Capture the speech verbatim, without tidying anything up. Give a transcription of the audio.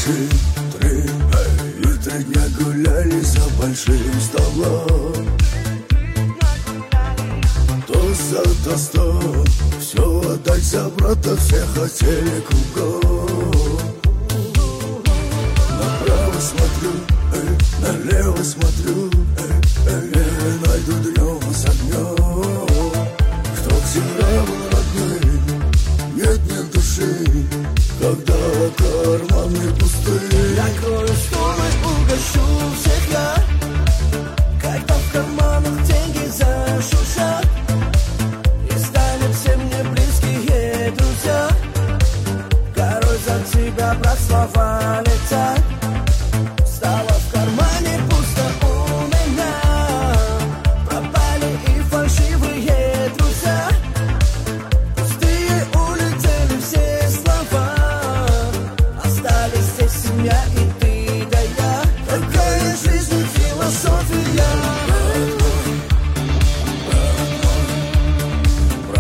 наши три, эй, и три дня гуляли за большим столом. Тост за тостом, все отдать за брата, все хотели кругом. Направо смотрю, эй, налево смотрю, эй, эй, эй, найду днем с огнем. Кто всегда был родной, нет, нет души, когда карманы пусты. Накрою стол и угощу всех я, когда в карманах деньги зашуршат, и станет все мне близкие друзья. Горой за тебя, брат, слова летят. Стало в кармане пусто у меня, пропали и фальшивые друзья. Пустые улетели все слова, остались здесь семья и